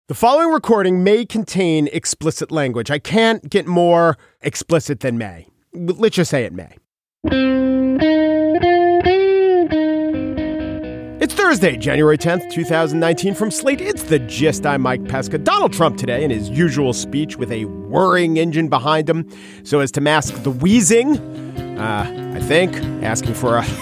The following recording may contain explicit language. I can't get more explicit than may. Let's just say it may. It's Thursday, January 10th, 2019. From Slate, it's The Gist. I'm Mike Pesca. Donald Trump today in his usual speech with a whirring engine behind him so as to mask the wheezing. I think, asking for a...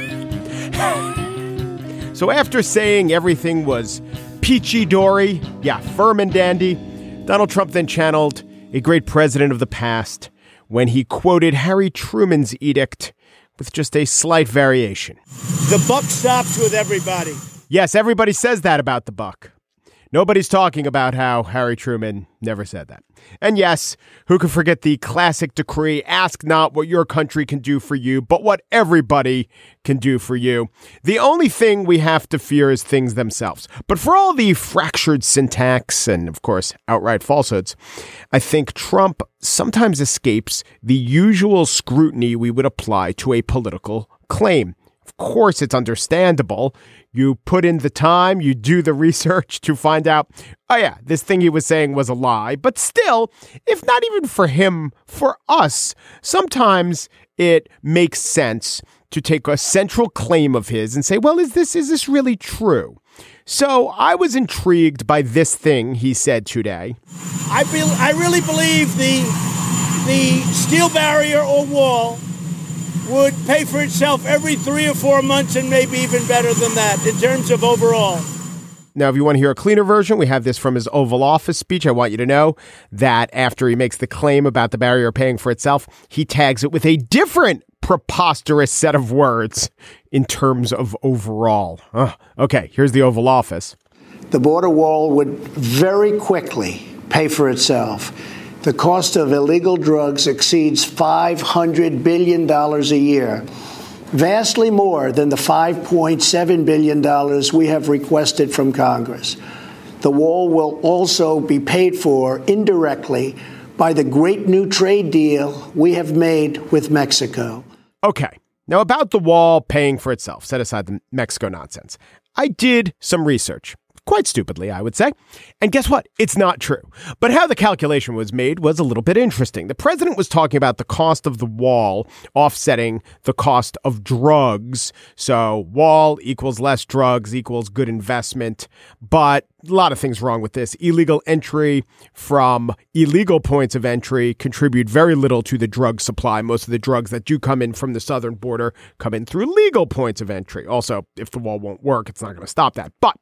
So after saying everything was peachy dory, firm and dandy, Donald Trump then channeled a great president of the past when he quoted Harry Truman's edict with just a slight variation. The buck stops with everybody. Yes, everybody says that about the buck. Nobody's talking about how Harry Truman never said that. And yes, who can forget the classic decree, ask not what your country can do for you, but what everybody can do for you. The only thing we have to fear is things themselves. But for all the fractured syntax and, of course, outright falsehoods, I think Trump sometimes escapes the usual scrutiny we would apply to a political claim. Of course, it's understandable. You put in the time, you do the research to find out, this thing he was saying was a lie. But still, if not even for him, for us, sometimes it makes sense to take a central claim of his and say, well, is this really true? So I was intrigued by this thing he said today. I really believe the steel barrier or wall would pay for itself every 3 or 4 months and maybe even better than that in terms of overall. Now, if you want to hear a cleaner version, we have this from his Oval Office speech. I want you to know that after he makes the claim about the barrier paying for itself, he tags it with a different preposterous set of words in terms of overall. Okay, here's the Oval Office. The border wall would very quickly pay for itself. The cost of illegal drugs exceeds $500 billion a year, vastly more than the $5.7 billion we have requested from Congress. The wall will also be paid for indirectly by the great new trade deal we have made with Mexico. Okay, now about the wall paying for itself, set aside the Mexico nonsense. I did some research. Quite stupidly, I would say. And guess what? It's not true. But how the calculation was made was a little bit interesting. The president was talking about the cost of the wall offsetting the cost of drugs. So wall equals less drugs equals good investment. But a lot of things wrong with this. Illegal entry from illegal points of entry contribute very little to the drug supply. Most of the drugs that do come in from the southern border come in through legal points of entry. Also, if the wall won't work, it's not going to stop that. But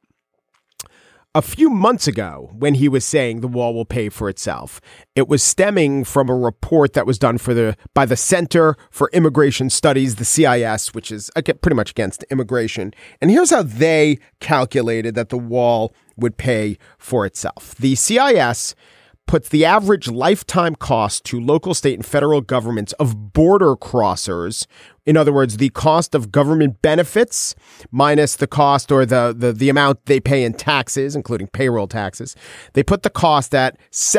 a few months ago, when he was saying the wall will pay for itself, it was stemming from a report that was done by the Center for Immigration Studies, the CIS, which is pretty much against immigration. And here's how they calculated that the wall would pay for itself. The CIS puts the average lifetime cost to local, state, and federal governments of border crossers. In other words, the cost of government benefits minus the cost or the amount they pay in taxes, including payroll taxes. They put the cost at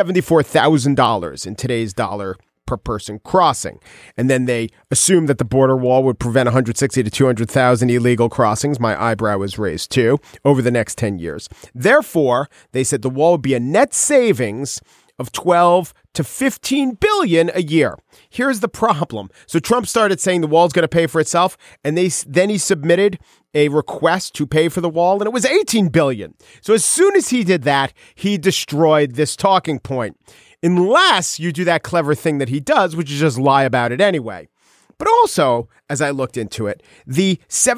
$74,000 in today's dollar per person crossing. And then they assume that the border wall would prevent 160 to 200,000 illegal crossings. My eyebrow was raised too over the next 10 years. Therefore, they said the wall would be a net savings of 12 to 15 billion a year. Here's the problem. So Trump started saying the wall's going to pay for itself, and then he submitted a request to pay for the wall, and it was 18 billion. So as soon as he did that, he destroyed this talking point. Unless you do that clever thing that he does, which is just lie about it anyway. But also, as I looked into it, the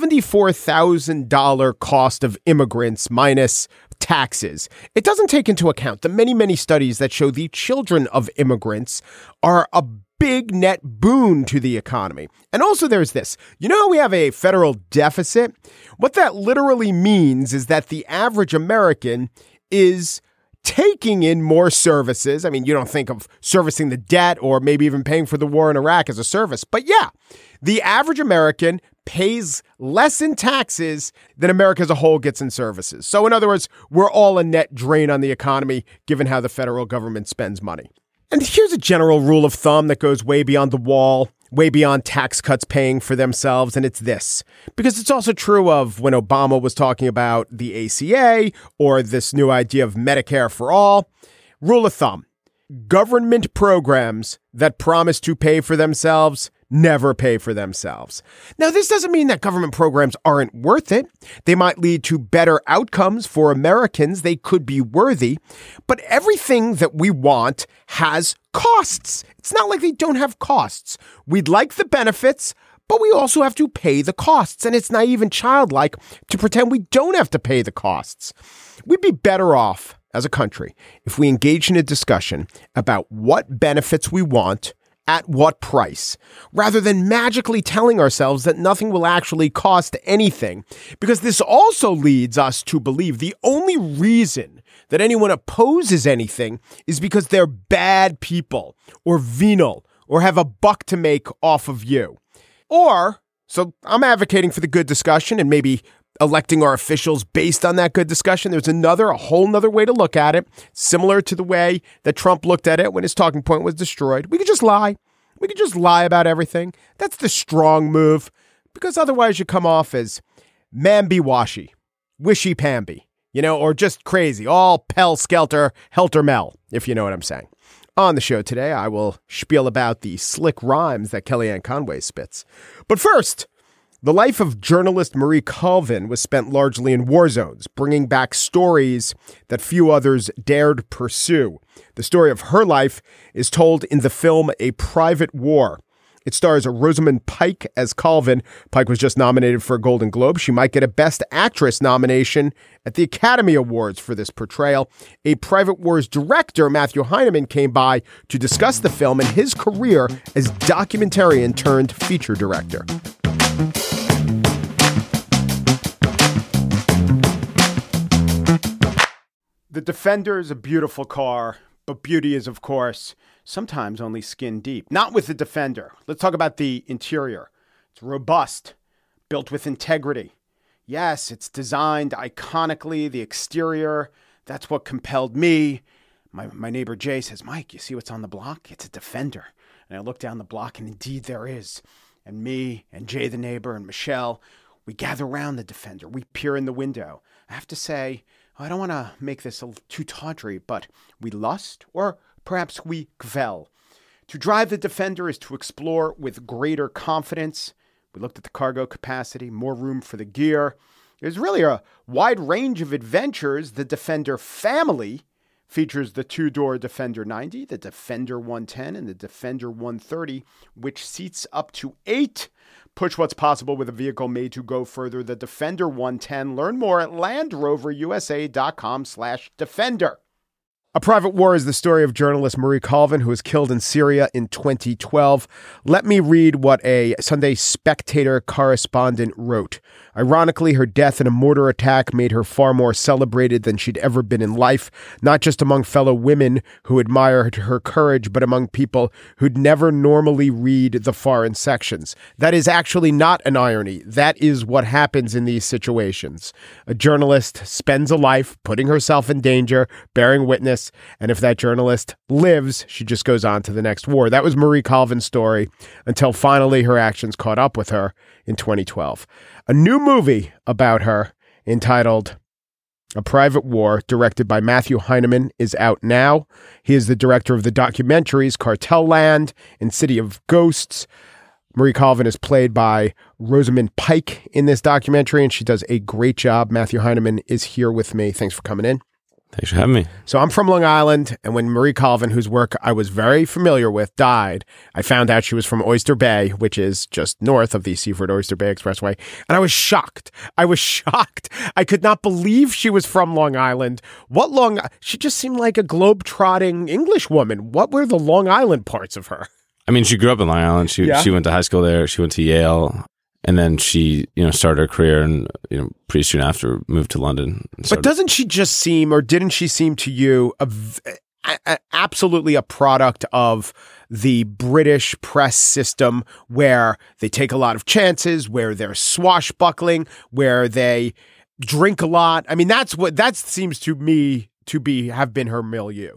$74,000 cost of immigrants minus taxes, it doesn't take into account the many, many studies that show the children of immigrants are a big net boon to the economy. And also there's this. You know how we have a federal deficit? What that literally means is that the average American is taking in more services. I mean, you don't think of servicing the debt or maybe even paying for the war in Iraq as a service. But yeah, the average American pays less in taxes than America as a whole gets in services. So in other words, we're all a net drain on the economy, given how the federal government spends money. And here's a general rule of thumb that goes way beyond the wall. way beyond tax cuts paying for themselves, and it's this. Because it's also true of when Obama was talking about the ACA or this new idea of Medicare for all. Rule of thumb, government programs that promise to pay for themselves never pay for themselves. Now, this doesn't mean that government programs aren't worth it. They might lead to better outcomes for Americans. They could be worthy. But everything that we want has costs. It's not like they don't have costs. We'd like the benefits, but we also have to pay the costs. And it's naive and childlike to pretend we don't have to pay the costs. We'd be better off as a country if we engage in a discussion about what benefits we want at what price, rather than magically telling ourselves that nothing will actually cost anything, because this also leads us to believe the only reason that anyone opposes anything is because they're bad people or venal or have a buck to make off of you. Or, so I'm advocating for the good discussion and maybe electing our officials based on that good discussion. There's a whole nother way to look at it, similar to the way that Trump looked at it when his talking point was destroyed. We could just lie. We could just lie about everything. That's the strong move, because otherwise you come off as mamby-washy, wishy-pamby, or just crazy, all pell-skelter, helter-mel, if you know what I'm saying. On the show today, I will spiel about the slick rhymes that Kellyanne Conway spits. But first, the life of journalist Marie Colvin was spent largely in war zones, bringing back stories that few others dared pursue. The story of her life is told in the film A Private War. It stars Rosamund Pike as Colvin. Pike was just nominated for a Golden Globe. She might get a Best Actress nomination at the Academy Awards for this portrayal. A Private War's director, Matthew Heineman, came by to discuss the film and his career as documentarian turned feature director. The Defender is a beautiful car, but beauty is, of course, sometimes only skin deep. Not with the Defender. Let's talk about the interior. It's robust, built with integrity. Yes, it's designed iconically. The exterior, that's what compelled me. My neighbor Jay says, "Mike, you see what's on the block? It's a Defender." And I look down the block, and indeed there is. And me and Jay the neighbor and Michelle, we gather around the Defender. We peer in the window. I have to say, I don't want to make this too tawdry, but we lust, or perhaps we kvel. To drive the Defender is to explore with greater confidence. We looked at the cargo capacity, more room for the gear. There's really a wide range of adventures. The Defender family features the two-door Defender 90, the Defender 110, and the Defender 130, which seats up to 8. Push what's possible with a vehicle made to go further. The Defender 110. Learn more at LandRoverUSA.com/Defender. A Private War is the story of journalist Marie Colvin, who was killed in Syria in 2012. Let me read what a Sunday Spectator correspondent wrote. Ironically, her death in a mortar attack made her far more celebrated than she'd ever been in life, not just among fellow women who admired her courage, but among people who'd never normally read the foreign sections. That is actually not an irony. That is what happens in these situations. A journalist spends a life putting herself in danger, bearing witness, and if that journalist lives, she just goes on to the next war. That was Marie Colvin's story until finally her actions caught up with her in 2012. A new movie about her entitled A Private War, directed by Matthew Heineman, is out now. He is the director of the documentaries Cartel Land and City of Ghosts. Marie Colvin is played by Rosamund Pike in this documentary, and she does a great job. Matthew Heineman is here with me. Thanks for coming in. Thanks for having me. So I'm from Long Island, and when Marie Colvin, whose work I was very familiar with, died, I found out she was from Oyster Bay, which is just north of the Seaford Oyster Bay Expressway, and I was shocked. I could not believe she was from Long Island. She just seemed like a globe-trotting English woman. What were the Long Island parts of her? I mean, she grew up in Long Island. She went to high school there. She went to Yale. And then she, started her career and, pretty soon after moved to London. But doesn't she just seem, or didn't she seem to you absolutely a product of the British press system where they take a lot of chances, where they're swashbuckling, where they drink a lot? I mean, that seems to me to have been her milieu.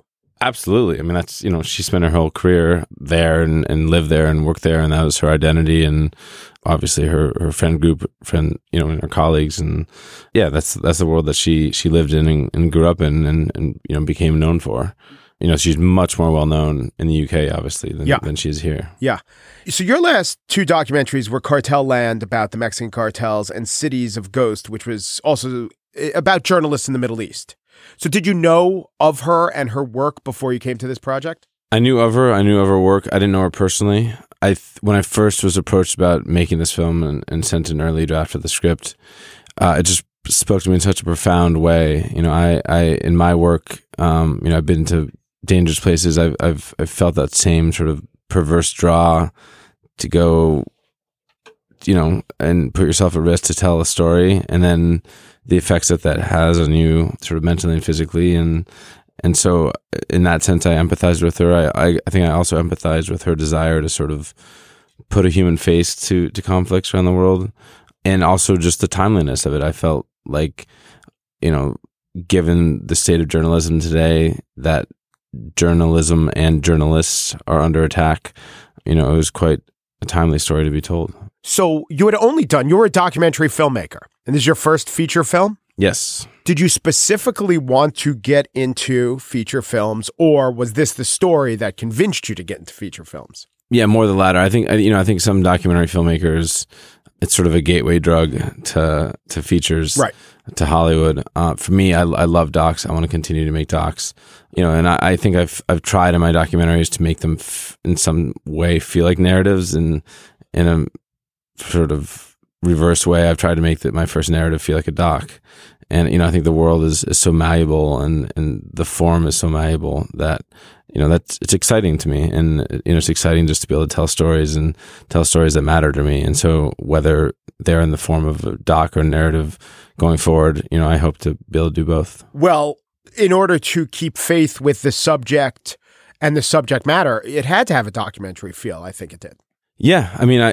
Absolutely. I mean, that's, she spent her whole career there and lived there and worked there, and that was her identity, and obviously her friend group, and her colleagues, and yeah, that's the world that she lived in and grew up in and became known for. She's much more well known in the UK, obviously, than she is here. Yeah. So your last two documentaries were Cartel Land, about the Mexican cartels, and Cities of Ghost, which was also about journalists in the Middle East. So did you know of her and her work before you came to this project? I knew of her. I knew of her work. I didn't know her personally. When I first was approached about making this film and sent an early draft of the script, it just spoke to me in such a profound way. I in my work, I've been to dangerous places. I've felt that same sort of perverse draw to go, and put yourself at risk to tell a story, and then the effects that has on you, sort of mentally and physically, and so in that sense, I empathized with her. I think I also empathized with her desire to sort of put a human face to conflicts around the world, and also just the timeliness of it. I felt like, given the state of journalism today, that journalism and journalists are under attack. It was quite a timely story to be told. So you were a documentary filmmaker, and this is your first feature film? Yes. Did you specifically want to get into feature films, or was this the story that convinced you to get into feature films? Yeah, more the latter. I think some documentary filmmakers, it's sort of a gateway drug to features, right, to Hollywood. For me, I love docs. I want to continue to make docs. And I think I've tried in my documentaries to make them in some way feel like narratives, and in a sort of reverse way, I've tried to make my first narrative feel like a doc. And I think the world is so malleable, and the form is so malleable that it's exciting to me, and it's exciting just to be able to tell stories that matter to me. And so whether they're in the form of a doc or narrative going forward, I hope to be able to do both. Well, in order to keep faith with the subject and the subject matter, it had to have a documentary feel. I think it did. Yeah, I mean,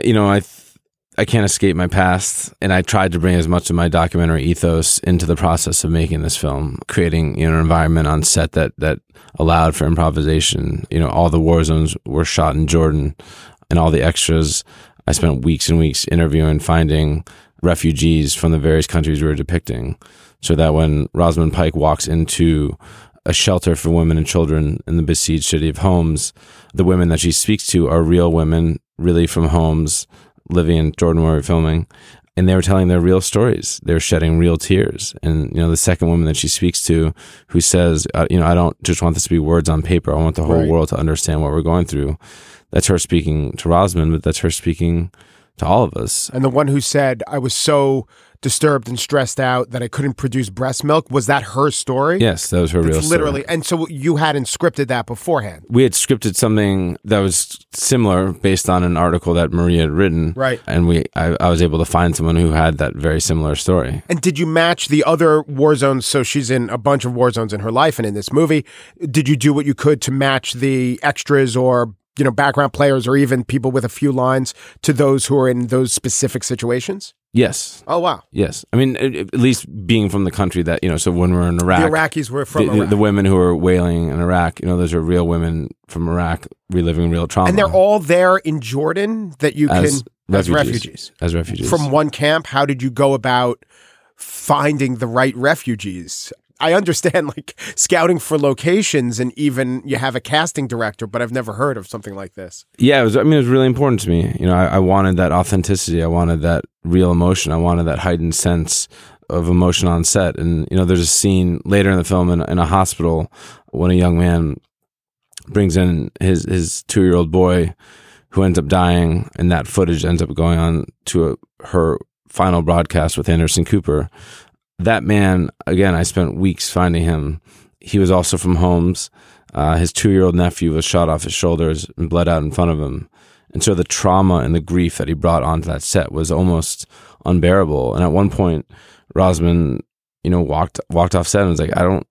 I can't escape my past, and I tried to bring as much of my documentary ethos into the process of making this film, creating an environment on set that allowed for improvisation. All the war zones were shot in Jordan, and all the extras, I spent weeks and weeks interviewing, finding refugees from the various countries we were depicting, so that when Rosamund Pike walks into a shelter for women and children in the besieged city of Homs, the women that she speaks to are real women, really from Homs, living in Jordan where we're filming, and they were telling their real stories. They were shedding real tears. And, the second woman that she speaks to, who says, I don't just want this to be words on paper. I want the whole world to understand what we're going through. That's her speaking to Rosamund, but that's her speaking to all of us. And the one who said, I was so disturbed and stressed out that I couldn't produce breast milk, was that her story? Yes, that was her real story. Literally. And so you hadn't scripted that beforehand? We had scripted something that was similar based on an article that Maria had written. Right. And I was able to find someone who had that very similar story. And did you match the other war zones? So she's in a bunch of war zones in her life and in this movie. Did you do what you could to match the extras or background players or even people with a few lines to those who are in those specific situations? Yes. Oh, wow. Yes. I mean, at least being from the country that, so when we're in Iraq. The Iraqis were from Iraq. The women who are wailing in Iraq, those are real women from Iraq reliving real trauma. And they're all there in Jordan that you as refugees. As refugees. From one camp, how did you go about finding the right refugees? I understand scouting for locations, and even you have a casting director, but I've never heard of something like this. Yeah, it was really important to me. I wanted that authenticity. I wanted that real emotion. I wanted that heightened sense of emotion on set. And, there's a scene later in the film in a hospital when a young man brings in his 2-year-old boy who ends up dying, and that footage ends up going on to her final broadcast with Anderson Cooper. That man, again, I spent weeks finding him. He was also from Homs. His 2-year-old nephew was shot off his shoulders and bled out in front of him. And so the trauma and the grief that he brought onto that set was almost unbearable. And at one point, Rosamund, walked off set and was like, I don't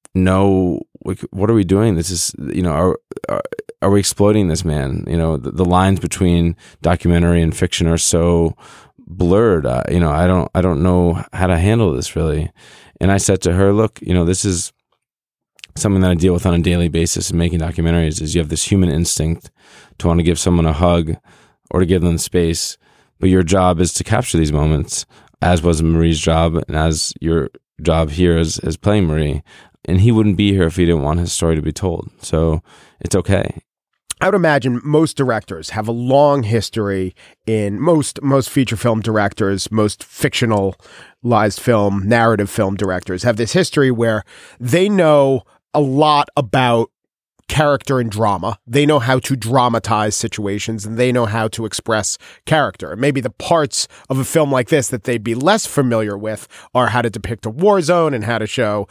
know, what are we doing? This is, are we exploiting this man? The lines between documentary and fiction are so blurred. I don't know how to handle this really. And I said to her, look, this is something that I deal with on a daily basis in making documentaries is you have this human instinct to want to give someone a hug or to give them space, but your job is to capture these moments, as was Marie's job and as your job here as playing Marie. And he wouldn't be here if he didn't want his story to be told. So it's okay. I would imagine most directors have a long history in most feature film directors, most fictionalized film, narrative film directors have this history where they know a lot about character and drama. They know how to dramatize situations and they know how to express character. And maybe the parts of a film like this that they'd be less familiar with are how to depict a war zone and how to show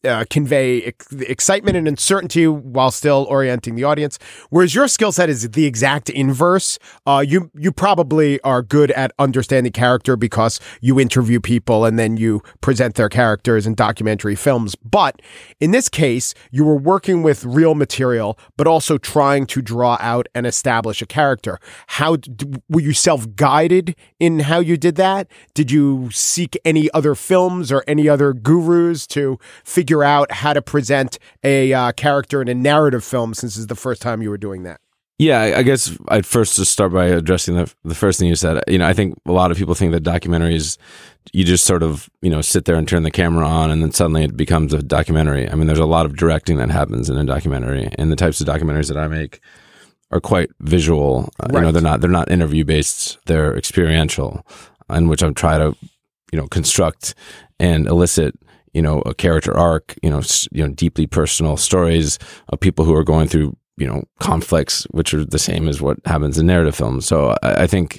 convey excitement and uncertainty while still orienting the audience. Whereas your skill set is the exact inverse. You probably are good at understanding character because you interview people and then you present their characters in documentary films. But in this case, you were working with real material, but also trying to draw out and establish a character. How were you self-guided in how you did that? Did you seek any other films or any other gurus to figure out how to present a character in a narrative film, since it's the first time you were doing that? Yeah, I guess I'd first just start by addressing the first thing you said. I think a lot of people think that documentaries, you just sort of, sit there and turn the camera on and then suddenly it becomes a documentary. I mean, there's a lot of directing that happens in a documentary, and the types of documentaries that I make are quite visual. Right. They're not interview based, they're experiential, in which I'm trying to, construct and elicit a character arc, deeply personal stories of people who are going through, conflicts, which are the same as what happens in narrative films. So I think,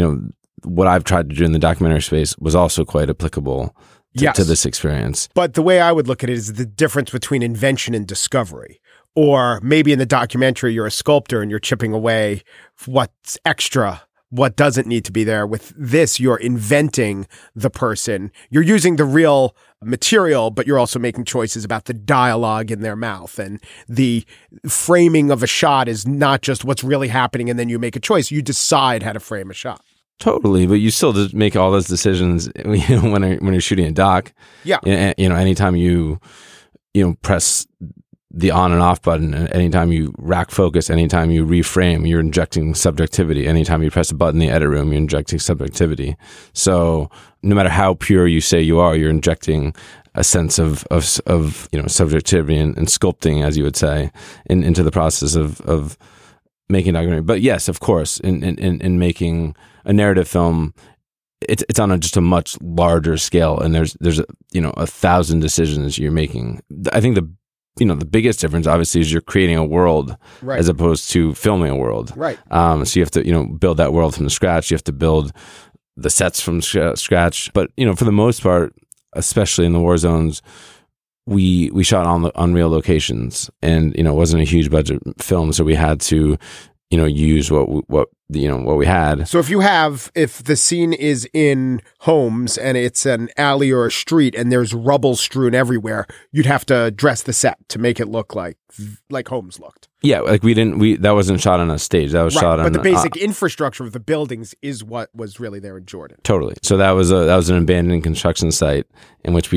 what I've tried to do in the documentary space was also quite applicable to this experience. But the way I would look at it is the difference between invention and discovery. Or maybe in the documentary, you're a sculptor and you're chipping away what's extra, what doesn't need to be there. With this, you're inventing the person. You're using the real material, but you're also making choices about the dialogue in their mouth. And the framing of a shot is not just what's really happening and then you make a choice. You decide how to frame a shot. Totally, but you still just make all those decisions when you're shooting a doc. Yeah. Anytime you press the on and off button, anytime you rack focus, anytime you reframe, you're injecting subjectivity. Anytime you press a button in the edit room, you're injecting subjectivity. So no matter how pure you say you are, you're injecting a sense of subjectivity and sculpting, as you would say, into the process of making a documentary. But yes, of course, in making a narrative film, it's on just a much larger scale, and there's 1,000 decisions you're making. I think the biggest difference, obviously, is you're creating a world, right, as opposed to filming a world. Right. So you have to, build that world from scratch. You have to build the sets from scratch. But, for the most part, especially in the war zones, we shot on real locations, and, it wasn't a huge budget film. So we had to, use what we had. So if the scene is in Homs and it's an alley or a street and there's rubble strewn everywhere, you'd have to dress the set to make it look like Homs looked. Yeah, that wasn't shot on a stage. That was shot on. But the basic infrastructure of the buildings is what was really there in Jordan. Totally. So that was an abandoned construction site in which we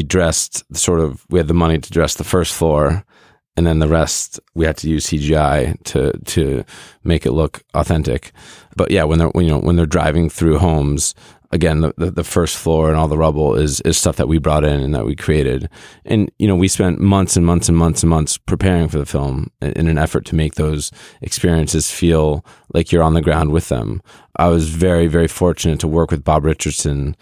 had the money to dress the first floor. And then the rest, we had to use CGI to make it look authentic. But yeah, when they're driving through Homs, again, the first floor and all the rubble is stuff that we brought in and that we created. And we spent months and months and months and months preparing for the film in an effort to make those experiences feel like you're on the ground with them. I was very, very fortunate to work with Bob Richardson,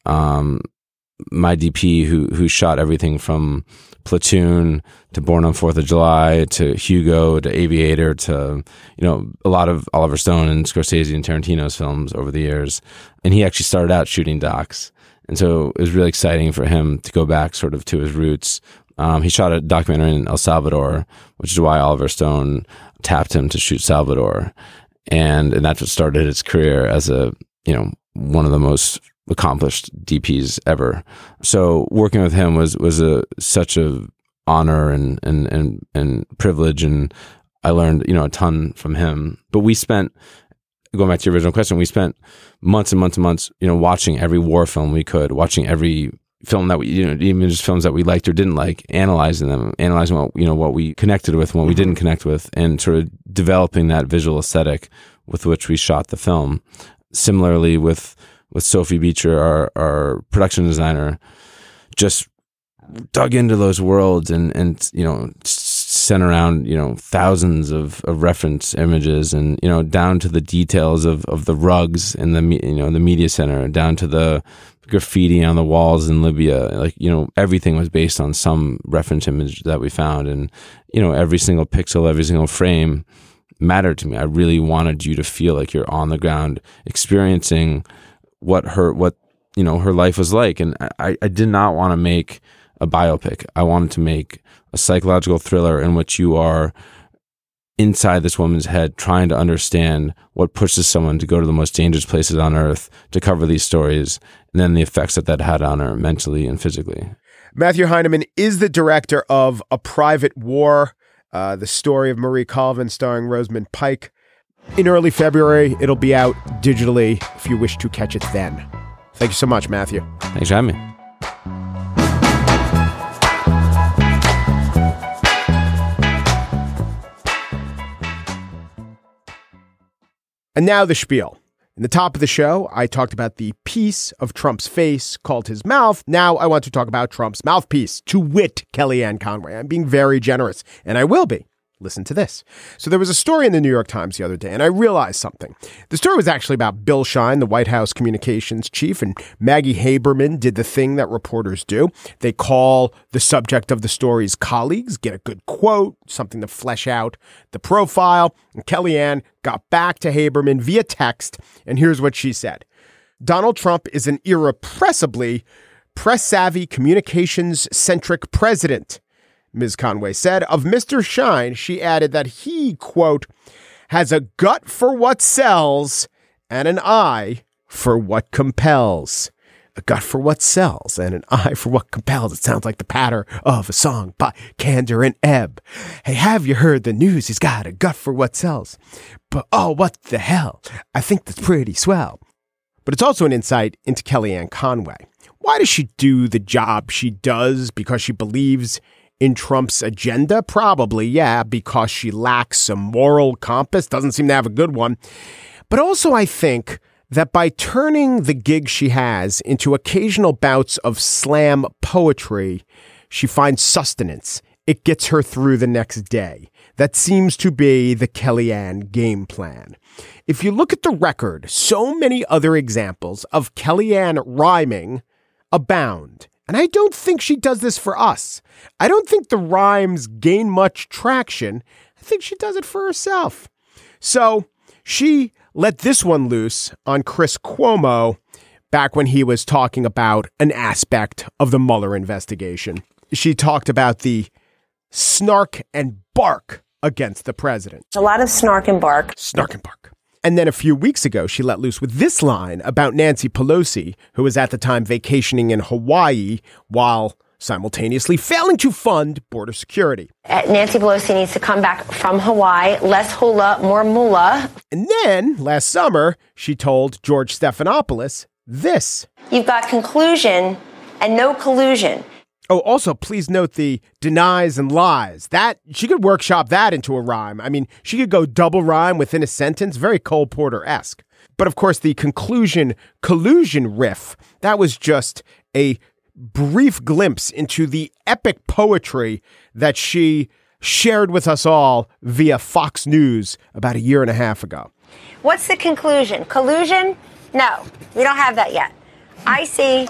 my DP, who shot everything from Platoon to Born on 4th of July to Hugo to Aviator to a lot of Oliver Stone and Scorsese and Tarantino's films over the years. And he actually started out shooting docs, and so it was really exciting for him to go back sort of to his roots. He shot a documentary in El Salvador, which is why Oliver Stone tapped him to shoot Salvador, and that's what started his career as one of the most accomplished DPs ever. So working with him was such a honor and privilege, and I learned a ton from him. But we spent, going back to your original question, we spent months and months and months watching every war film we could, watching every film that we, even just films that we liked or didn't like, analyzing what we connected with and what we didn't connect with, and sort of developing that visual aesthetic with which we shot the film. Similarly with Sophie Beecher, our production designer, just dug into those worlds and sent around thousands of reference images, and down to the details of the rugs in the media center, down to the graffiti on the walls in Libya. Like everything was based on some reference image that we found, and every single pixel, every single frame mattered to me. I really wanted you to feel like you're on the ground experiencing what her life was like. And I did not want to make a biopic. I wanted to make a psychological thriller in which you are inside this woman's head trying to understand what pushes someone to go to the most dangerous places on earth to cover these stories, and then the effects that had on her mentally and physically. Matthew Heineman is the director of A Private War, the story of Marie Colvin starring Rosamund Pike. In early February, it'll be out digitally if you wish to catch it then. Thank you so much, Matthew. Thanks for having me. And now the spiel. In the top of the show, I talked about the piece of Trump's face called his mouth. Now I want to talk about Trump's mouthpiece, to wit, Kellyanne Conway. I'm being very generous, and I will be. Listen to this. So there was a story in the New York Times the other day, and I realized something. The story was actually about Bill Shine, the White House communications chief, and Maggie Haberman did the thing that reporters do. They call the subject of the story's colleagues, get a good quote, something to flesh out the profile. And Kellyanne got back to Haberman via text, and here's what she said. Donald Trump is an irrepressibly press-savvy, communications-centric president. Ms. Conway said. Of Mr. Shine, she added that he, quote, has a gut for what sells and an eye for what compels. A gut for what sells and an eye for what compels. It sounds like the patter of a song by Kander and Ebb. Hey, have you heard the news? He's got a gut for what sells. But oh, what the hell? I think that's pretty swell. But it's also an insight into Kellyanne Conway. Why does she do the job she does? Because she believes in Trump's agenda? Probably, yeah, because she lacks a moral compass, doesn't seem to have a good one. But also I think that by turning the gig she has into occasional bouts of slam poetry, she finds sustenance. It gets her through the next day. That seems to be the Kellyanne game plan. If you look at the record, so many other examples of Kellyanne rhyming abound. And I don't think she does this for us. I don't think the rhymes gain much traction. I think she does it for herself. So she let this one loose on Chris Cuomo back when he was talking about an aspect of the Mueller investigation. She talked about the snark and bark against the president. A lot of snark and bark. Snark and bark. And then a few weeks ago, she let loose with this line about Nancy Pelosi, who was at the time vacationing in Hawaii while simultaneously failing to fund border security. Nancy Pelosi needs to come back from Hawaii, less hula, more moolah. And then last summer, she told George Stephanopoulos this. You've got conclusion and no collusion. Oh, also, please note the denies and lies. That she could workshop that into a rhyme. I mean, she could go double rhyme within a sentence, very Cole Porter-esque. But of course, the conclusion collusion riff, that was just a brief glimpse into the epic poetry that she shared with us all via Fox News about a year and a half ago. What's the conclusion? Collusion? No, we don't have that yet. I see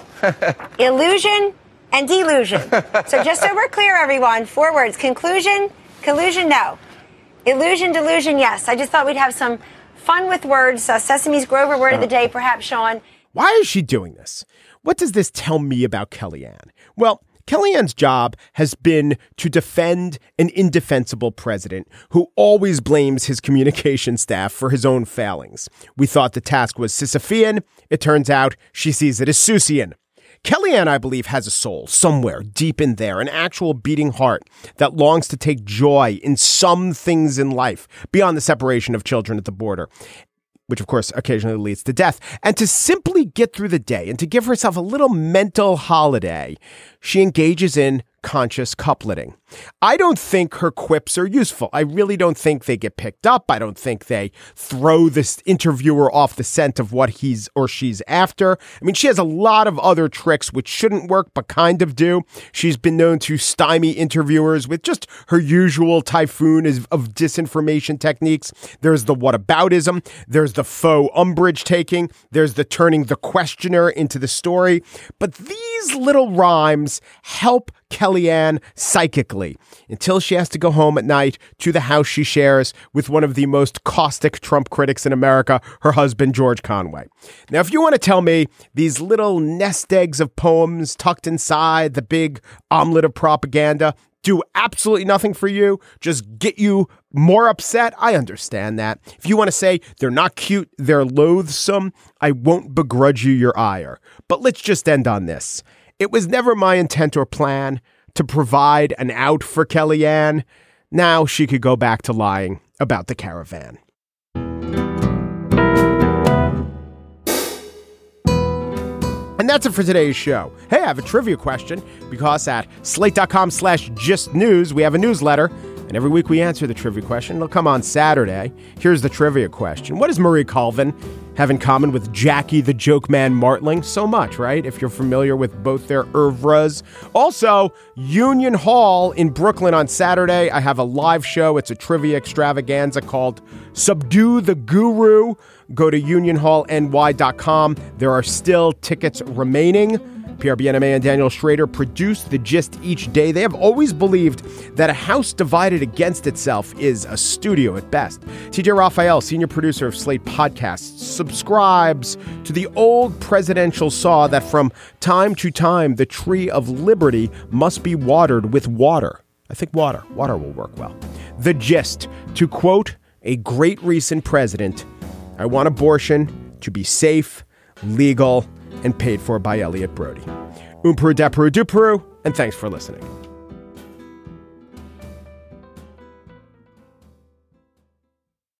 illusion and delusion. So just so we're clear, everyone, 4 words. Conclusion, collusion, no. Illusion, delusion, yes. I just thought we'd have some fun with words. Sesame's Grover word of the day, perhaps, Sean. Why is she doing this? What does this tell me about Kellyanne? Well, Kellyanne's job has been to defend an indefensible president who always blames his communication staff for his own failings. We thought the task was Sisyphean. It turns out she sees it as Seussian. Kellyanne, I believe, has a soul somewhere deep in there, an actual beating heart that longs to take joy in some things in life beyond the separation of children at the border. which of course occasionally leads to death, and to simply get through the day and to give herself a little mental holiday, she engages in conscious coupleting. I don't think her quips are useful. I really don't think they get picked up. I don't think they throw this interviewer off the scent of what he's or she's after. I mean, she has a lot of other tricks which shouldn't work but kind of do. She's been known to stymie interviewers with just her usual typhoon of disinformation techniques. There's the whataboutism. There's the faux umbrage taking. There's the turning the questioner into the story. But these little rhymes help Kellyanne psychically until she has to go home at night to the house she shares with one of the most caustic Trump critics in America, her husband, George Conway. Now, if you want to tell me these little nest eggs of poems tucked inside the big omelet of propaganda do absolutely nothing for you, just get you more upset, I understand that. If you want to say they're not cute, they're loathsome, I won't begrudge you your ire. But let's just end on this. It was never my intent or plan to provide an out for Kellyanne. Now she could go back to lying about the caravan. And that's it for today's show. Hey, I have a trivia question because at slate.com/gistnews, we have a newsletter. And every week we answer the trivia question. It'll come on Saturday. Here's the trivia question. What does Marie Colvin have in common with Jackie the Joke Man Martling? So much, right? If you're familiar with both their oeuvres. Also, Union Hall in Brooklyn on Saturday. I have a live show. It's a trivia extravaganza called Subdue the Guru. Go to unionhallny.com. There are still tickets remaining. Pierre Bienaimé and Daniel Schrader produce The Gist each day. They have always believed that a house divided against itself is a studio at best. TJ Raphael, senior producer of Slate Podcasts, subscribes to the old presidential saw that from time to time, the tree of liberty must be watered with water. I think water will work well. The Gist, to quote a great recent president, I want abortion to be safe, legal, and paid for by Elliot Brody. Peru, and thanks for listening.